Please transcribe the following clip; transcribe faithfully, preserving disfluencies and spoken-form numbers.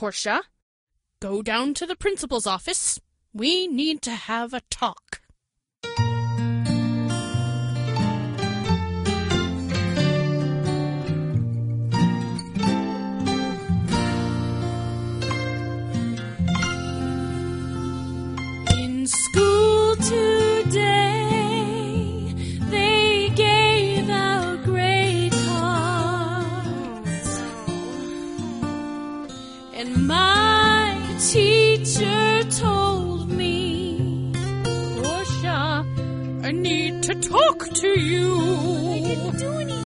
Portia. Go down to the principal's office. We need to have a talk. In school today, they gave out grade cards, and my teacher told me, Portia, I need to talk to you.